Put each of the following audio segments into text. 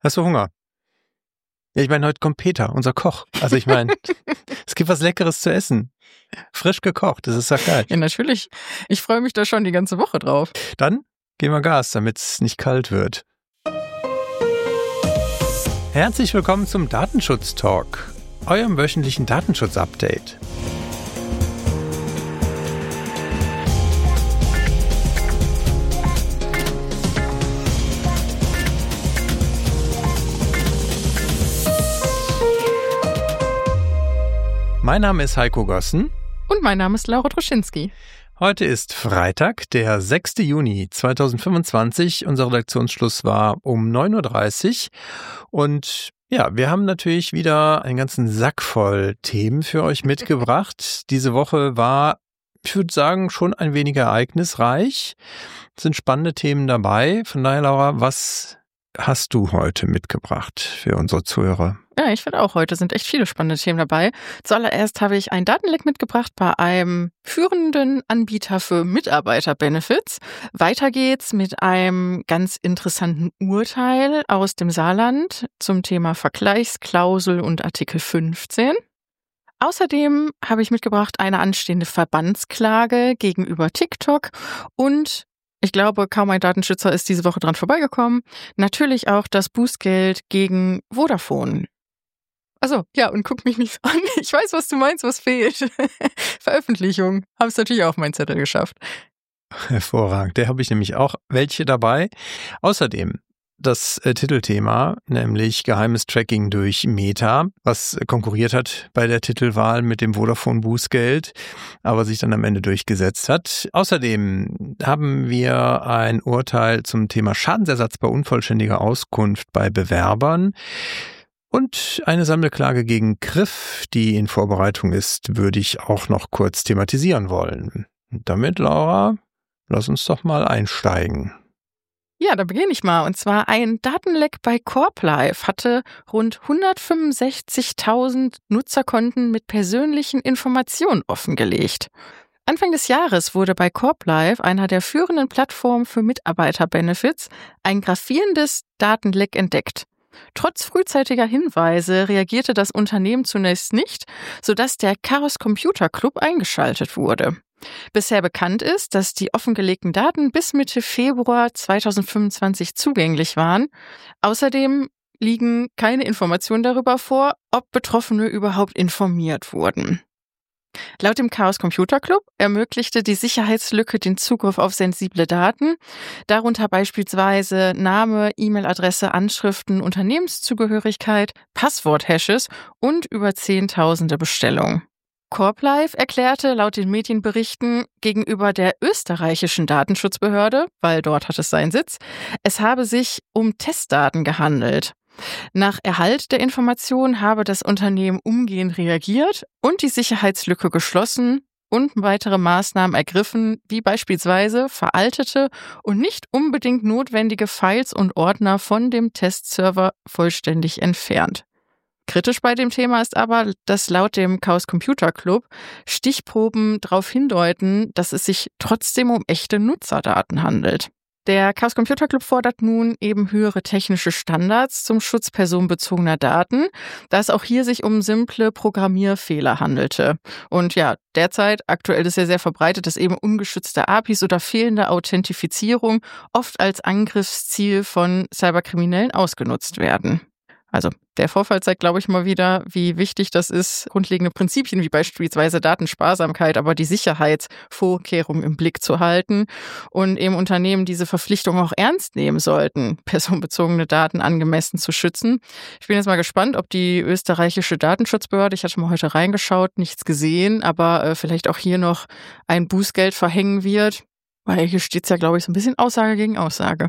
Hast du Hunger? Ja, ich meine, heute kommt Peter, unser Koch. Also ich meine, es gibt was Leckeres zu essen. Frisch gekocht, das ist doch geil. Ja, natürlich. Ich freue mich da schon die ganze Woche drauf. Dann geben wir Gas, damit es nicht kalt wird. Herzlich willkommen zum Datenschutz-Talk, eurem wöchentlichen Datenschutz-Update. Mein Name ist Heiko Gossen. Und mein Name ist Laura Troschinski. Heute ist Freitag, der 6. Juni 2025. Unser Redaktionsschluss war um 9.30 Uhr. Und ja, wir haben natürlich wieder einen ganzen Sack voll Themen für euch mitgebracht. Diese Woche war, ich würde sagen, schon ein wenig ereignisreich. Es sind spannende Themen dabei. Von daher, Laura, was hast du heute mitgebracht für unsere Zuhörer? Ja, ich finde auch, heute sind echt viele spannende Themen dabei. Zuallererst habe ich einen Datenleck mitgebracht bei einem führenden Anbieter für Mitarbeiterbenefits. Weiter geht's mit einem ganz interessanten Urteil aus dem Saarland zum Thema Vergleichsklausel und Artikel 15. Außerdem habe ich mitgebracht eine anstehende Verbandsklage gegenüber TikTok und ich glaube, kaum ein Datenschützer ist diese Woche dran vorbeigekommen. Natürlich auch das Bußgeld gegen Vodafone. Also ja, und guck mich nicht so an. Ich weiß, was du meinst, was fehlt. Veröffentlichung. Haben es natürlich auch auf meinen Zettel geschafft. Hervorragend. Da habe ich nämlich auch welche dabei. Außerdem das Titelthema, nämlich geheimes Tracking durch Meta, was konkurriert hat bei der Titelwahl mit dem Vodafone-Bußgeld, aber sich dann am Ende durchgesetzt hat. Außerdem haben wir ein Urteil zum Thema Schadensersatz bei unvollständiger Auskunft bei Bewerbern. Und eine Sammelklage gegen Griff, die in Vorbereitung ist, würde ich auch noch kurz thematisieren wollen. Und damit, Laura, lass uns doch mal einsteigen. Ja, da beginne ich mal. Und zwar ein Datenleck bei CorpLife hatte rund 165.000 Nutzerkonten mit persönlichen Informationen offengelegt. Anfang des Jahres wurde bei CorpLife, einer der führenden Plattformen für Mitarbeiterbenefits, ein gravierendes Datenleck entdeckt. Trotz frühzeitiger Hinweise reagierte das Unternehmen zunächst nicht, sodass der Chaos Computer Club eingeschaltet wurde. Bisher bekannt ist, dass die offengelegten Daten bis Mitte Februar 2025 zugänglich waren. Außerdem liegen keine Informationen darüber vor, ob Betroffene überhaupt informiert wurden. Laut dem Chaos Computer Club ermöglichte die Sicherheitslücke den Zugriff auf sensible Daten, darunter beispielsweise Name, E-Mail-Adresse, Anschriften, Unternehmenszugehörigkeit, Passwort-Hashes und über Zehntausende Bestellungen. CorpLife erklärte laut den Medienberichten gegenüber der österreichischen Datenschutzbehörde, weil dort hat es seinen Sitz, es habe sich um Testdaten gehandelt. Nach Erhalt der Information habe das Unternehmen umgehend reagiert und die Sicherheitslücke geschlossen und weitere Maßnahmen ergriffen, wie beispielsweise veraltete und nicht unbedingt notwendige Files und Ordner von dem Testserver vollständig entfernt. Kritisch bei dem Thema ist aber, dass laut dem Chaos Computer Club Stichproben darauf hindeuten, dass es sich trotzdem um echte Nutzerdaten handelt. Der Chaos Computer Club fordert nun eben höhere technische Standards zum Schutz personenbezogener Daten, da es auch hier sich um simple Programmierfehler handelte. Und ja, aktuell ist ja sehr verbreitet, dass eben ungeschützte APIs oder fehlende Authentifizierung oft als Angriffsziel von Cyberkriminellen ausgenutzt werden. Also der Vorfall zeigt, glaube ich, mal wieder, wie wichtig das ist, grundlegende Prinzipien wie beispielsweise Datensparsamkeit, aber die Sicherheitsvorkehrungen im Blick zu halten und eben Unternehmen diese Verpflichtung auch ernst nehmen sollten, personenbezogene Daten angemessen zu schützen. Ich bin jetzt mal gespannt, ob die österreichische Datenschutzbehörde, ich hatte mal heute reingeschaut, nichts gesehen, aber vielleicht auch hier noch ein Bußgeld verhängen wird, weil hier steht es ja, glaube ich, so ein bisschen Aussage gegen Aussage.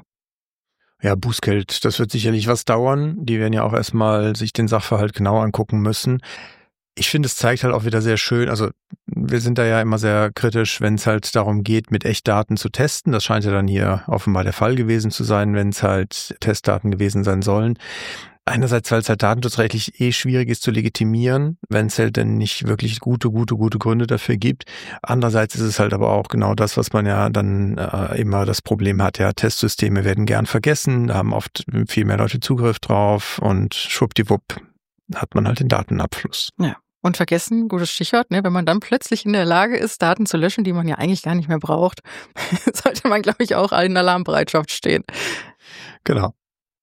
Ja, Bußgeld, das wird sicherlich was dauern. Die werden ja auch erstmal sich den Sachverhalt genau angucken müssen. Ich finde, es zeigt halt auch wieder sehr schön, also wir sind da ja immer sehr kritisch, wenn es halt darum geht, mit Echtdaten zu testen. Das scheint ja dann hier offenbar der Fall gewesen zu sein, wenn es halt Testdaten gewesen sein sollen. Einerseits, weil es halt datenschutzrechtlich schwierig ist zu legitimieren, wenn es halt dann nicht wirklich gute Gründe dafür gibt. Andererseits ist es halt aber auch genau das, was man ja dann immer das Problem hat. Ja, Testsysteme werden gern vergessen, da haben oft viel mehr Leute Zugriff drauf und schwuppdiwupp hat man halt den Datenabfluss. Ja. Und vergessen, gutes Stichwort, ne? Wenn man dann plötzlich in der Lage ist, Daten zu löschen, die man ja eigentlich gar nicht mehr braucht, sollte man, glaube ich, auch in Alarmbereitschaft stehen. Genau.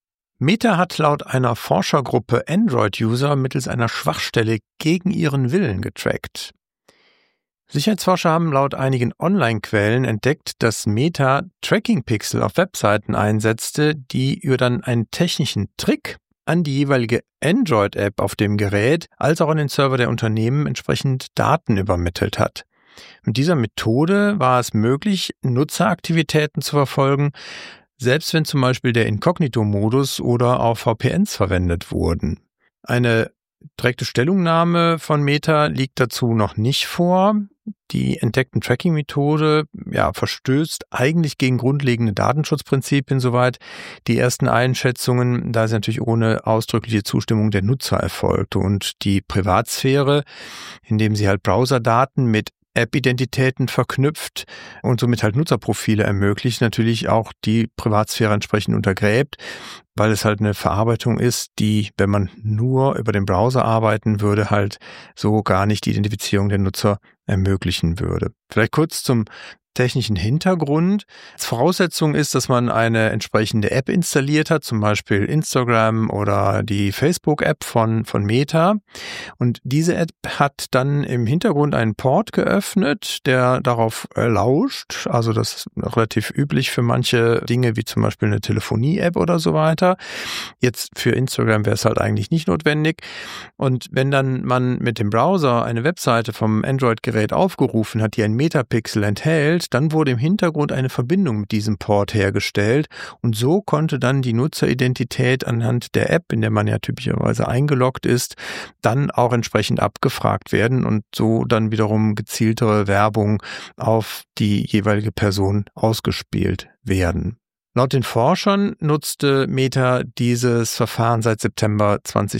Meta hat laut einer Forschergruppe Android-User mittels einer Schwachstelle gegen ihren Willen getrackt. Sicherheitsforscher haben laut einigen Online-Quellen entdeckt, dass Meta Tracking-Pixel auf Webseiten einsetzte, die über dann einen technischen Trick an die jeweilige Android-App auf dem Gerät als auch an den Server der Unternehmen entsprechend Daten übermittelt hat. Mit dieser Methode war es möglich, Nutzeraktivitäten zu verfolgen, selbst wenn zum Beispiel der Inkognito-Modus oder auch VPNs verwendet wurden. Eine direkte Stellungnahme von Meta liegt dazu noch nicht vor. Die entdeckten Tracking-Methode verstößt eigentlich gegen grundlegende Datenschutzprinzipien soweit. Die ersten Einschätzungen, da sie natürlich ohne ausdrückliche Zustimmung der Nutzer erfolgte und die Privatsphäre, indem sie halt Browserdaten mit App-Identitäten verknüpft und somit halt Nutzerprofile ermöglicht, natürlich auch die Privatsphäre entsprechend untergräbt, weil es halt eine Verarbeitung ist, die, wenn man nur über den Browser arbeiten würde, halt so gar nicht die Identifizierung der Nutzer ermöglichen würde. Vielleicht kurz zum technischen Hintergrund. Als Voraussetzung ist, dass man eine entsprechende App installiert hat, zum Beispiel Instagram oder die Facebook-App von Meta. Und diese App hat dann im Hintergrund einen Port geöffnet, der darauf lauscht. Also das ist relativ üblich für manche Dinge, wie zum Beispiel eine Telefonie-App oder so weiter. Jetzt für Instagram wäre es halt eigentlich nicht notwendig. Und wenn dann man mit dem Browser eine Webseite vom Android-Gerät aufgerufen hat, die ein Metapixel enthält, dann wurde im Hintergrund eine Verbindung mit diesem Port hergestellt und so konnte dann die Nutzeridentität anhand der App, in der man ja typischerweise eingeloggt ist, dann auch entsprechend abgefragt werden und so dann wiederum gezieltere Werbung auf die jeweilige Person ausgespielt werden. Laut den Forschern nutzte Meta dieses Verfahren seit September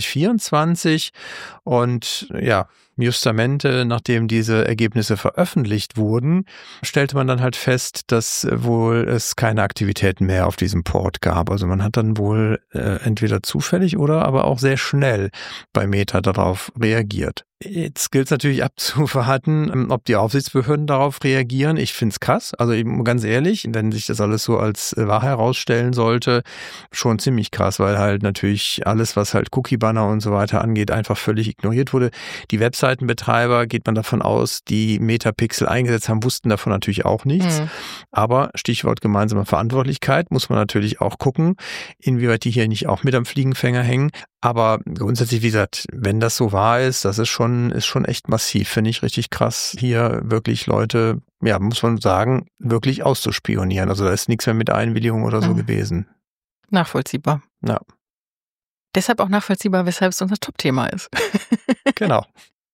2024 und justamente, nachdem diese Ergebnisse veröffentlicht wurden, stellte man dann halt fest, dass wohl es keine Aktivitäten mehr auf diesem Port gab. Also man hat dann wohl entweder zufällig oder aber auch sehr schnell bei Meta darauf reagiert. Jetzt gilt es natürlich abzuwarten, ob die Aufsichtsbehörden darauf reagieren. Ich finde es krass, also eben ganz ehrlich, wenn sich das alles so als wahr herausstellen sollte, schon ziemlich krass, weil halt natürlich alles, was halt Cookie-Banner und so weiter angeht, einfach völlig ignoriert wurde. Die Webseitenbetreiber, geht man davon aus, die Metapixel eingesetzt haben, wussten davon natürlich auch nichts. Aber Stichwort gemeinsame Verantwortlichkeit, muss man natürlich auch gucken, inwieweit die hier nicht auch mit am Fliegenfänger hängen. Aber grundsätzlich, wie gesagt, wenn das so wahr ist, das ist schon echt massiv, finde ich richtig krass, hier wirklich Leute, muss man sagen, wirklich auszuspionieren. Also da ist nichts mehr mit Einwilligung oder so gewesen. Nachvollziehbar. Ja. Deshalb auch nachvollziehbar, weshalb es unser Top-Thema ist. Genau.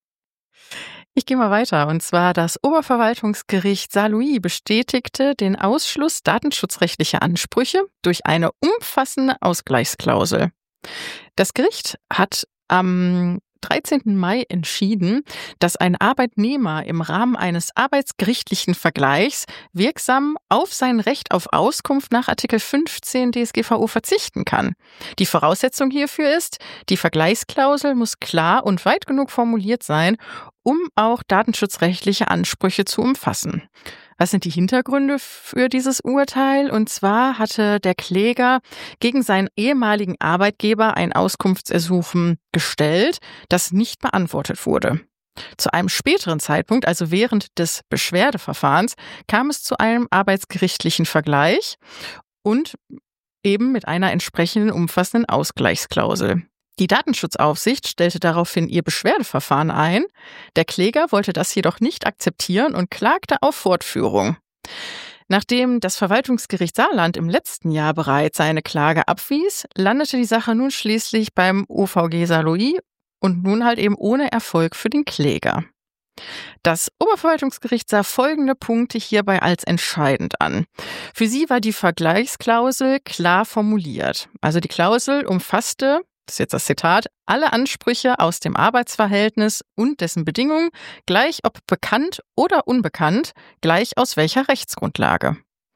Ich gehe mal weiter. Und zwar das Oberverwaltungsgericht Saarlouis bestätigte den Ausschluss datenschutzrechtlicher Ansprüche durch eine umfassende Ausgleichsklausel. Das Gericht hat am 13. Mai entschieden, dass ein Arbeitnehmer im Rahmen eines arbeitsgerichtlichen Vergleichs wirksam auf sein Recht auf Auskunft nach Artikel 15 DSGVO verzichten kann. Die Voraussetzung hierfür ist, die Vergleichsklausel muss klar und weit genug formuliert sein, um auch datenschutzrechtliche Ansprüche zu umfassen. Was sind die Hintergründe für dieses Urteil? Und zwar hatte der Kläger gegen seinen ehemaligen Arbeitgeber ein Auskunftsersuchen gestellt, das nicht beantwortet wurde. Zu einem späteren Zeitpunkt, also während des Beschwerdeverfahrens, kam es zu einem arbeitsgerichtlichen Vergleich und eben mit einer entsprechenden umfassenden Ausgleichsklausel. Die Datenschutzaufsicht stellte daraufhin ihr Beschwerdeverfahren ein. Der Kläger wollte das jedoch nicht akzeptieren und klagte auf Fortführung. Nachdem das Verwaltungsgericht Saarland im letzten Jahr bereits seine Klage abwies, landete die Sache nun schließlich beim OVG Saarlouis und nun halt eben ohne Erfolg für den Kläger. Das Oberverwaltungsgericht sah folgende Punkte hierbei als entscheidend an. Für sie war die Vergleichsklausel klar formuliert. Also die Klausel umfasste das ist jetzt das Zitat, alle Ansprüche aus dem Arbeitsverhältnis und dessen Bedingungen, gleich ob bekannt oder unbekannt, gleich aus welcher Rechtsgrundlage.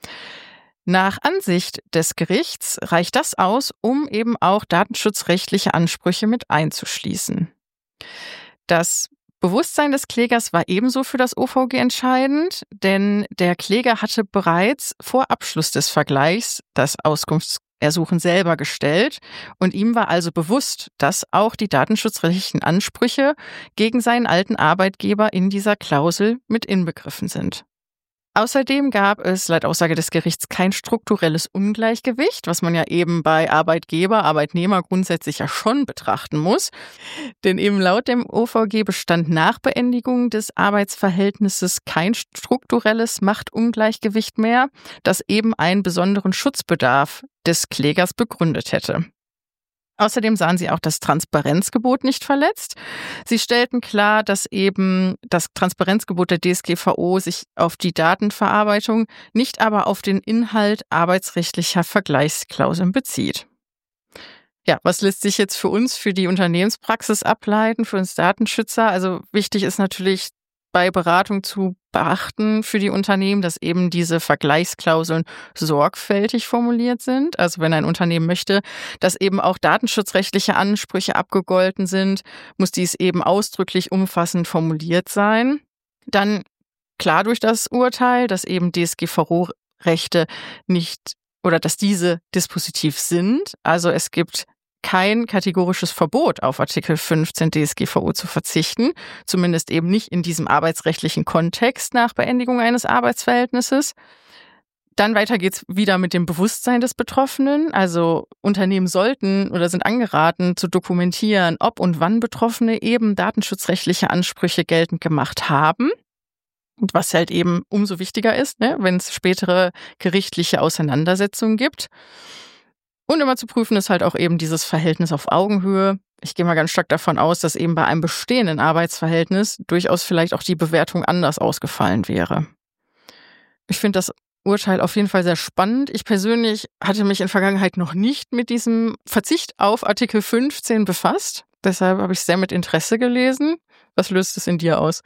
Nach Ansicht des Gerichts reicht das aus, um eben auch datenschutzrechtliche Ansprüche mit einzuschließen. Das Bewusstsein des Klägers war ebenso für das OVG entscheidend, denn der Kläger hatte bereits vor Abschluss des Vergleichs das Auskunftsersuchen selber gestellt und ihm war also bewusst, dass auch die datenschutzrechtlichen Ansprüche gegen seinen alten Arbeitgeber in dieser Klausel mit inbegriffen sind. Außerdem gab es laut Aussage des Gerichts kein strukturelles Ungleichgewicht, was man ja eben bei Arbeitgeber, Arbeitnehmer grundsätzlich ja schon betrachten muss. Denn eben laut dem OVG bestand nach Beendigung des Arbeitsverhältnisses kein strukturelles Machtungleichgewicht mehr, das eben einen besonderen Schutzbedarf des Klägers begründet hätte. Außerdem sahen sie auch das Transparenzgebot nicht verletzt. Sie stellten klar, dass eben das Transparenzgebot der DSGVO sich auf die Datenverarbeitung, nicht aber auf den Inhalt arbeitsrechtlicher Vergleichsklauseln bezieht. Ja, was lässt sich jetzt für uns, für die Unternehmenspraxis ableiten, für uns Datenschützer? Also wichtig ist natürlich bei Beratung zu beachten für die Unternehmen, dass eben diese Vergleichsklauseln sorgfältig formuliert sind. Also wenn ein Unternehmen möchte, dass eben auch datenschutzrechtliche Ansprüche abgegolten sind, muss dies eben ausdrücklich umfassend formuliert sein. Dann klar durch das Urteil, dass eben DSGVO-Rechte nicht oder dass diese dispositiv sind. Also es gibt kein kategorisches Verbot auf Artikel 15 DSGVO zu verzichten, zumindest eben nicht in diesem arbeitsrechtlichen Kontext nach Beendigung eines Arbeitsverhältnisses. Dann weiter geht's wieder mit dem Bewusstsein des Betroffenen. Also Unternehmen sollten oder sind angeraten zu dokumentieren, ob und wann Betroffene eben datenschutzrechtliche Ansprüche geltend gemacht haben. Und was halt eben umso wichtiger ist, wenn es spätere gerichtliche Auseinandersetzungen gibt. Und immer zu prüfen ist halt auch eben dieses Verhältnis auf Augenhöhe. Ich gehe mal ganz stark davon aus, dass eben bei einem bestehenden Arbeitsverhältnis durchaus vielleicht auch die Bewertung anders ausgefallen wäre. Ich finde das Urteil auf jeden Fall sehr spannend. Ich persönlich hatte mich in Vergangenheit noch nicht mit diesem Verzicht auf Artikel 15 befasst. Deshalb habe ich es sehr mit Interesse gelesen. Was löst es in dir aus?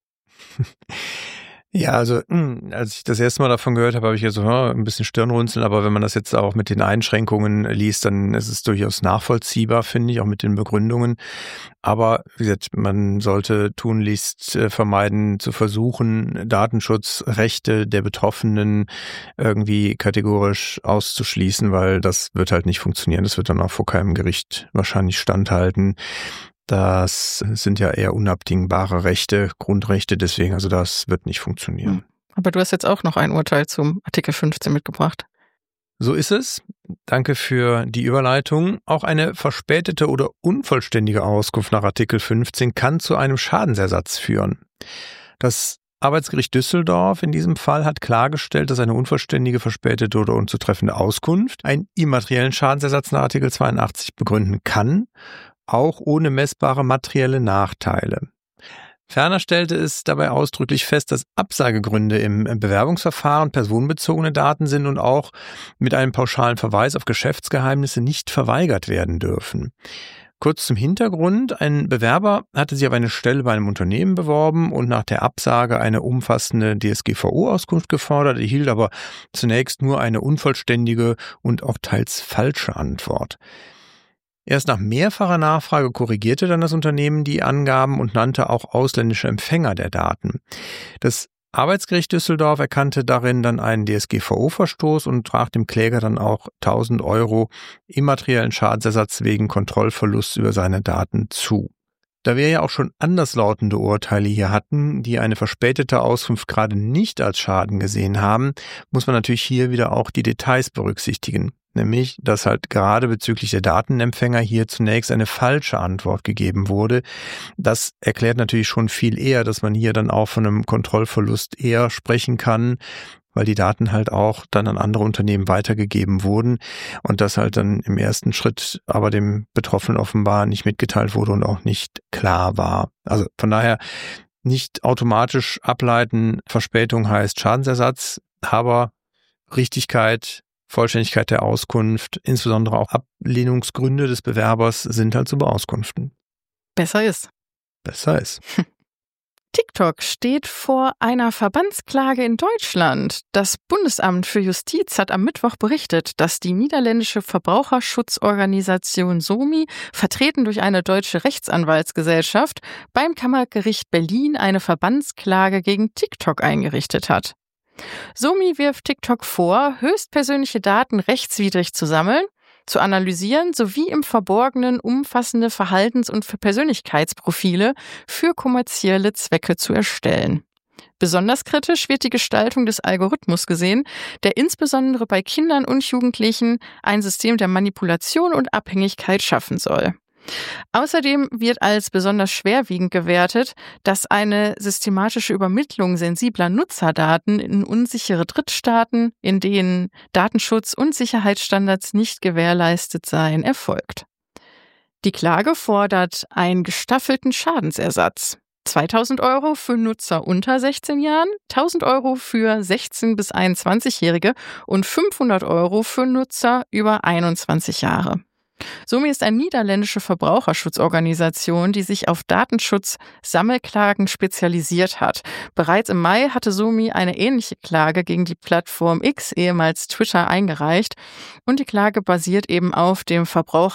Ja, also als ich das erste Mal davon gehört habe, habe ich ja so ein bisschen Stirnrunzeln, aber wenn man das jetzt auch mit den Einschränkungen liest, dann ist es durchaus nachvollziehbar, finde ich, auch mit den Begründungen. Aber wie gesagt, man sollte tunlichst vermeiden, zu versuchen, Datenschutzrechte der Betroffenen irgendwie kategorisch auszuschließen, weil das wird halt nicht funktionieren. Das wird dann auch vor keinem Gericht wahrscheinlich standhalten. Das sind ja eher unabdingbare Rechte, Grundrechte, deswegen, also das wird nicht funktionieren. Aber du hast jetzt auch noch ein Urteil zum Artikel 15 mitgebracht. So ist es. Danke für die Überleitung. Auch eine verspätete oder unvollständige Auskunft nach Artikel 15 kann zu einem Schadensersatz führen. Das Arbeitsgericht Düsseldorf in diesem Fall hat klargestellt, dass eine unvollständige, verspätete oder unzutreffende Auskunft einen immateriellen Schadensersatz nach Artikel 82 begründen kann, auch ohne messbare materielle Nachteile. Ferner stellte es dabei ausdrücklich fest, dass Absagegründe im Bewerbungsverfahren personenbezogene Daten sind und auch mit einem pauschalen Verweis auf Geschäftsgeheimnisse nicht verweigert werden dürfen. Kurz zum Hintergrund: Ein Bewerber hatte sich auf eine Stelle bei einem Unternehmen beworben und nach der Absage eine umfassende DSGVO-Auskunft gefordert, erhielt aber zunächst nur eine unvollständige und auch teils falsche Antwort. Erst nach mehrfacher Nachfrage korrigierte dann das Unternehmen die Angaben und nannte auch ausländische Empfänger der Daten. Das Arbeitsgericht Düsseldorf erkannte darin dann einen DSGVO-Verstoß und trug dem Kläger dann auch 1.000 € immateriellen Schadensersatz wegen Kontrollverlust über seine Daten zu. Da wir ja auch schon anderslautende Urteile hier hatten, die eine verspätete Auskunft gerade nicht als Schaden gesehen haben, muss man natürlich hier wieder auch die Details berücksichtigen. Nämlich, dass halt gerade bezüglich der Datenempfänger hier zunächst eine falsche Antwort gegeben wurde. Das erklärt natürlich schon viel eher, dass man hier dann auch von einem Kontrollverlust eher sprechen kann, weil die Daten halt auch dann an andere Unternehmen weitergegeben wurden und das halt dann im ersten Schritt aber dem Betroffenen offenbar nicht mitgeteilt wurde und auch nicht klar war. Also von daher nicht automatisch ableiten, Verspätung heißt Schadensersatz, aber Richtigkeit Vollständigkeit der Auskunft, insbesondere auch Ablehnungsgründe des Bewerbers sind halt zu beauskunften. Besser ist. TikTok steht vor einer Verbandsklage in Deutschland. Das Bundesamt für Justiz hat am Mittwoch berichtet, dass die niederländische Verbraucherschutzorganisation SOMI, vertreten durch eine deutsche Rechtsanwaltsgesellschaft, beim Kammergericht Berlin eine Verbandsklage gegen TikTok eingerichtet hat. SOMI wirft TikTok vor, höchstpersönliche Daten rechtswidrig zu sammeln, zu analysieren sowie im Verborgenen umfassende Verhaltens- und Persönlichkeitsprofile für kommerzielle Zwecke zu erstellen. Besonders kritisch wird die Gestaltung des Algorithmus gesehen, der insbesondere bei Kindern und Jugendlichen ein System der Manipulation und Abhängigkeit schaffen soll. Außerdem wird als besonders schwerwiegend gewertet, dass eine systematische Übermittlung sensibler Nutzerdaten in unsichere Drittstaaten, in denen Datenschutz und Sicherheitsstandards nicht gewährleistet seien, erfolgt. Die Klage fordert einen gestaffelten Schadensersatz. 2.000 € für Nutzer unter 16 Jahren, 1.000 € für 16- bis 21-Jährige und 500 € für Nutzer über 21 Jahre. SOMI ist eine niederländische Verbraucherschutzorganisation, die sich auf Datenschutz-Sammelklagen spezialisiert hat. Bereits im Mai hatte SOMI eine ähnliche Klage gegen die Plattform X, ehemals Twitter, eingereicht. Und die Klage basiert eben auf dem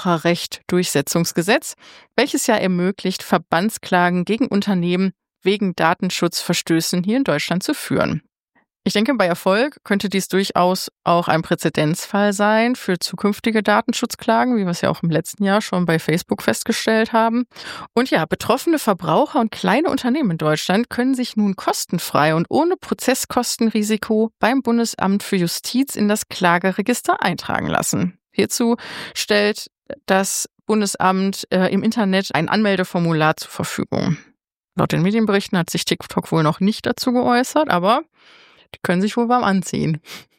Verbraucherrecht-Durchsetzungsgesetz, welches ja ermöglicht, Verbandsklagen gegen Unternehmen wegen Datenschutzverstößen hier in Deutschland zu führen. Ich denke, bei Erfolg könnte dies durchaus auch ein Präzedenzfall sein für zukünftige Datenschutzklagen, wie wir es ja auch im letzten Jahr schon bei Facebook festgestellt haben. Und ja, betroffene Verbraucher und kleine Unternehmen in Deutschland können sich nun kostenfrei und ohne Prozesskostenrisiko beim Bundesamt für Justiz in das Klageregister eintragen lassen. Hierzu stellt das Bundesamt im Internet ein Anmeldeformular zur Verfügung. Laut den Medienberichten hat sich TikTok wohl noch nicht dazu geäußert, aber die können sich wohl warm anziehen.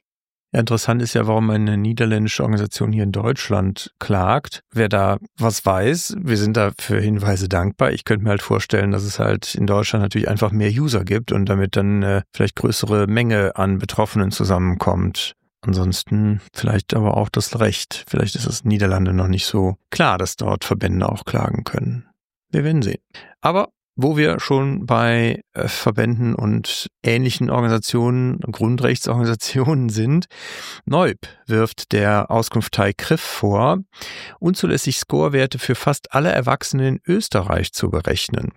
Ja, interessant ist ja, warum eine niederländische Organisation hier in Deutschland klagt. Wer da was weiß, wir sind da für Hinweise dankbar. Ich könnte mir halt vorstellen, dass es halt in Deutschland natürlich einfach mehr User gibt und damit dann vielleicht größere Menge an Betroffenen zusammenkommt. Ansonsten vielleicht aber auch das Recht. Vielleicht ist es in Niederlande noch nicht so klar, dass dort Verbände auch klagen können. Wir werden sehen. Aber wo wir schon bei Verbänden und ähnlichen Organisationen, Grundrechtsorganisationen sind, Neub wirft der Auskunftei CRIF vor, unzulässig Scorewerte für fast alle Erwachsenen in Österreich zu berechnen.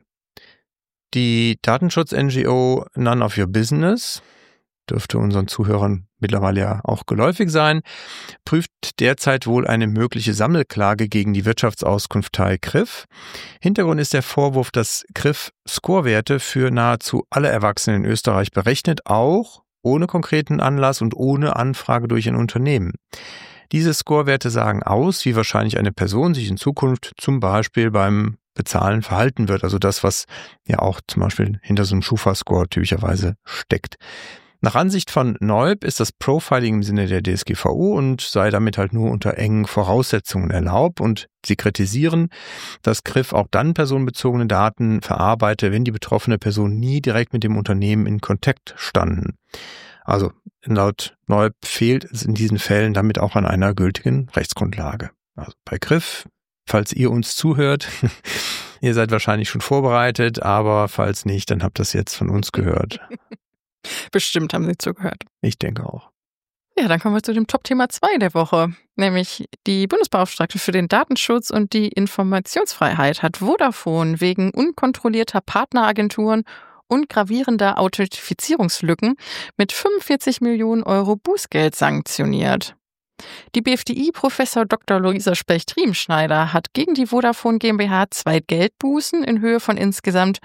Die Datenschutz-NGO None of Your Business, dürfte unseren Zuhörern mittlerweile ja auch geläufig sein, prüft derzeit wohl eine mögliche Sammelklage gegen die Wirtschaftsauskunftei CRIF. Hintergrund ist der Vorwurf, dass CRIF Scorewerte für nahezu alle Erwachsenen in Österreich berechnet, auch ohne konkreten Anlass und ohne Anfrage durch ein Unternehmen. Diese Scorewerte sagen aus, wie wahrscheinlich eine Person sich in Zukunft zum Beispiel beim Bezahlen verhalten wird, also das, was ja auch zum Beispiel hinter so einem Schufa-Score typischerweise steckt. Nach Ansicht von Neub ist das Profiling im Sinne der DSGVO und sei damit halt nur unter engen Voraussetzungen erlaubt. Und sie kritisieren, dass CRIF auch dann personenbezogene Daten verarbeite, wenn die betroffene Person nie direkt mit dem Unternehmen in Kontakt standen. Also laut Neub fehlt es in diesen Fällen damit auch an einer gültigen Rechtsgrundlage. Also bei CRIF, falls ihr uns zuhört, ihr seid wahrscheinlich schon vorbereitet, aber falls nicht, dann habt ihr das jetzt von uns gehört. Bestimmt haben Sie zugehört. Ich denke auch. Ja, dann kommen wir zu dem Top-Thema 2 der Woche, nämlich die Bundesbeauftragte für den Datenschutz und die Informationsfreiheit hat Vodafone wegen unkontrollierter Partneragenturen und gravierender Authentifizierungslücken mit 45 Millionen € Bußgeld sanktioniert. Die BFDI-Professor Dr. Luisa Specht-Riemenschneider hat gegen die Vodafone GmbH 2 Geldbußen in Höhe von insgesamt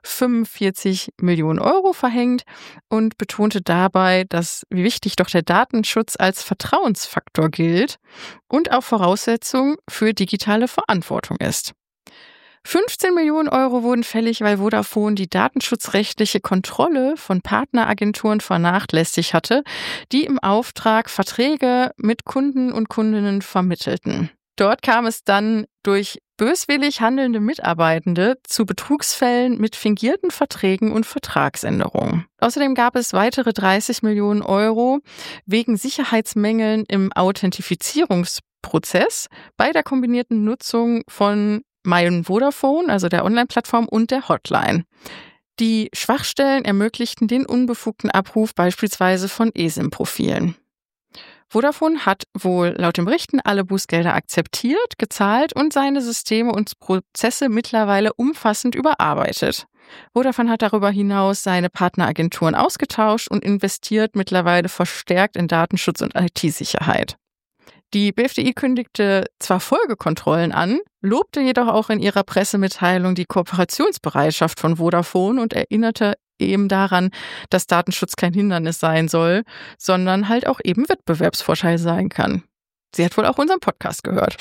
45 Millionen € verhängt und betonte dabei, wie wichtig doch der Datenschutz als Vertrauensfaktor gilt und auch Voraussetzung für digitale Verantwortung ist. 15 Millionen € wurden fällig, weil Vodafone die datenschutzrechtliche Kontrolle von Partneragenturen vernachlässigt hatte, die im Auftrag Verträge mit Kunden und Kundinnen vermittelten. Dort kam es dann durch böswillig handelnde Mitarbeitende zu Betrugsfällen mit fingierten Verträgen und Vertragsänderungen. Außerdem gab es weitere 30 Millionen Euro wegen Sicherheitsmängeln im Authentifizierungsprozess bei der kombinierten Nutzung von Vodafone, also der Online-Plattform, und der Hotline. Die Schwachstellen ermöglichten den unbefugten Abruf beispielsweise von eSIM-Profilen. Vodafone hat wohl laut den Berichten alle Bußgelder akzeptiert, gezahlt und seine Systeme und Prozesse mittlerweile umfassend überarbeitet. Vodafone hat darüber hinaus seine Partneragenturen ausgetauscht und investiert mittlerweile verstärkt in Datenschutz und IT-Sicherheit. Die BFDI kündigte zwar Folgekontrollen an, lobte jedoch auch in ihrer Pressemitteilung die Kooperationsbereitschaft von Vodafone und erinnerte eben daran, dass Datenschutz kein Hindernis sein soll, sondern halt auch eben Wettbewerbsvorteil sein kann. Sie hat wohl auch unseren Podcast gehört.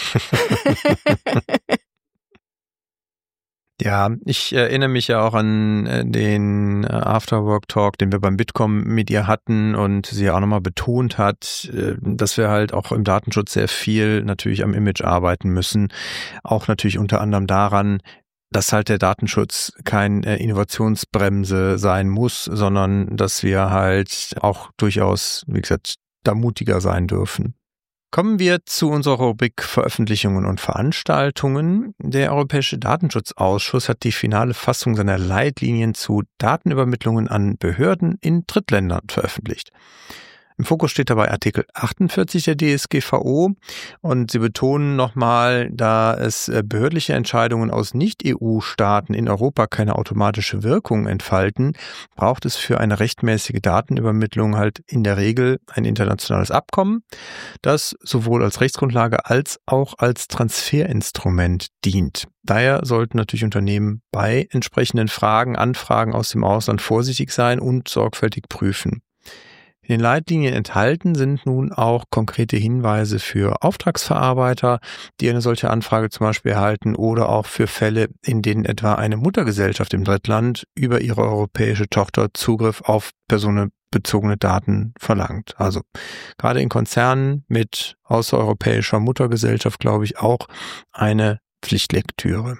Ja, ich erinnere mich ja auch an den Afterwork-Talk, den wir beim Bitkom mit ihr hatten und sie ja auch nochmal betont hat, dass wir halt auch im Datenschutz sehr viel natürlich am Image arbeiten müssen. Auch natürlich unter anderem daran, dass halt der Datenschutz keine Innovationsbremse sein muss, sondern dass wir halt auch durchaus, wie gesagt, da mutiger sein dürfen. Kommen wir zu unserer Rubrik Veröffentlichungen und Veranstaltungen. Der Europäische Datenschutzausschuss hat die finale Fassung seiner Leitlinien zu Datenübermittlungen an Behörden in Drittländern veröffentlicht. Im Fokus steht dabei Artikel 48 der DSGVO und sie betonen nochmal, da es behördliche Entscheidungen aus Nicht-EU-Staaten in Europa keine automatische Wirkung entfalten, braucht es für eine rechtmäßige Datenübermittlung halt in der Regel ein internationales Abkommen, das sowohl als Rechtsgrundlage als auch als Transferinstrument dient. Daher sollten natürlich Unternehmen bei entsprechenden Anfragen aus dem Ausland vorsichtig sein und sorgfältig prüfen. In den Leitlinien enthalten sind nun auch konkrete Hinweise für Auftragsverarbeiter, die eine solche Anfrage zum Beispiel erhalten, oder auch für Fälle, in denen etwa eine Muttergesellschaft im Drittland über ihre europäische Tochter Zugriff auf personenbezogene Daten verlangt. Also gerade in Konzernen mit außereuropäischer Muttergesellschaft, glaube ich, auch eine Pflichtlektüre.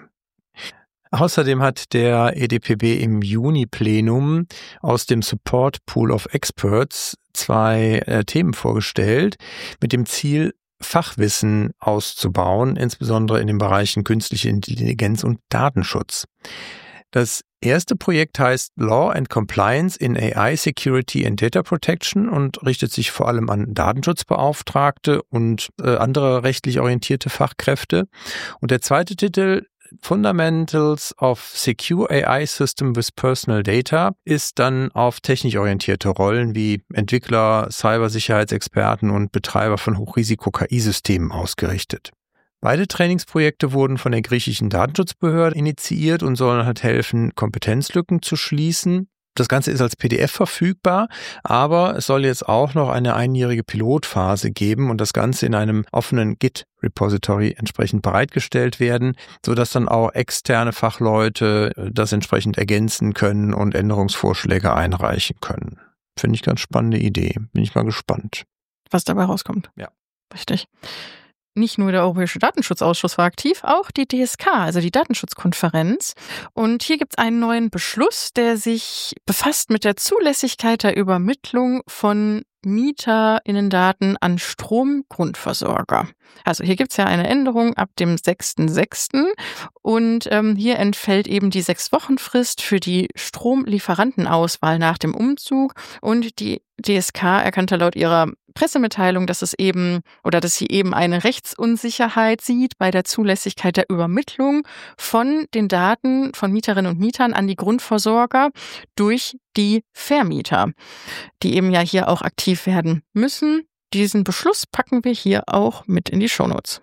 Außerdem hat der EDPB im Juni-Plenum aus dem Support Pool of Experts 2 Themen vorgestellt, mit dem Ziel, Fachwissen auszubauen, insbesondere in den Bereichen künstliche Intelligenz und Datenschutz. Das erste Projekt heißt Law and Compliance in AI Security and Data Protection und richtet sich vor allem an Datenschutzbeauftragte und andere rechtlich orientierte Fachkräfte. Und der zweite Titel, Fundamentals of Secure AI System with Personal Data, ist dann auf technisch orientierte Rollen wie Entwickler, Cybersicherheitsexperten und Betreiber von Hochrisiko-KI-Systemen ausgerichtet. Beide Trainingsprojekte wurden von der griechischen Datenschutzbehörde initiiert und sollen halt helfen, Kompetenzlücken zu schließen. Das Ganze ist als PDF verfügbar, aber es soll jetzt auch noch eine einjährige Pilotphase geben und das Ganze in einem offenen Git-Repository entsprechend bereitgestellt werden, sodass dann auch externe Fachleute das entsprechend ergänzen können und Änderungsvorschläge einreichen können. Finde ich ganz spannende Idee. Bin ich mal gespannt. Was dabei rauskommt. Ja. Richtig. Nicht nur der Europäische Datenschutzausschuss war aktiv, auch die DSK, also die Datenschutzkonferenz. Und hier gibt es einen neuen Beschluss, der sich befasst mit der Zulässigkeit der Übermittlung von MieterInnendaten an Stromgrundversorger. Also hier gibt es ja eine Änderung ab dem 6.6. und hier entfällt eben die 6-Wochen-Frist für die Stromlieferantenauswahl nach dem Umzug und die DSK erkannte laut ihrer Pressemitteilung, dass sie eben eine Rechtsunsicherheit sieht bei der Zulässigkeit der Übermittlung von den Daten von Mieterinnen und Mietern an die Grundversorger durch die Vermieter, die eben ja hier auch aktiv werden müssen. Diesen Beschluss packen wir hier auch mit in die Shownotes.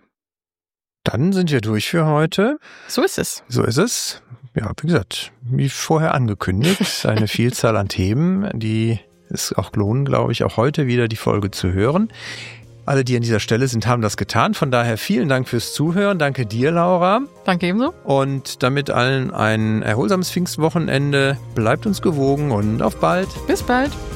Dann sind wir durch für heute. So ist es. So ist es. Ja, wie gesagt, wie vorher angekündigt, eine Vielzahl an Themen, die es auch lohnen, glaube ich, auch heute wieder die Folge zu hören. Alle, die an dieser Stelle sind, haben das getan. Von daher vielen Dank fürs Zuhören. Danke dir, Laura. Danke ebenso. Und damit allen ein erholsames Pfingstwochenende. Bleibt uns gewogen und auf bald. Bis bald.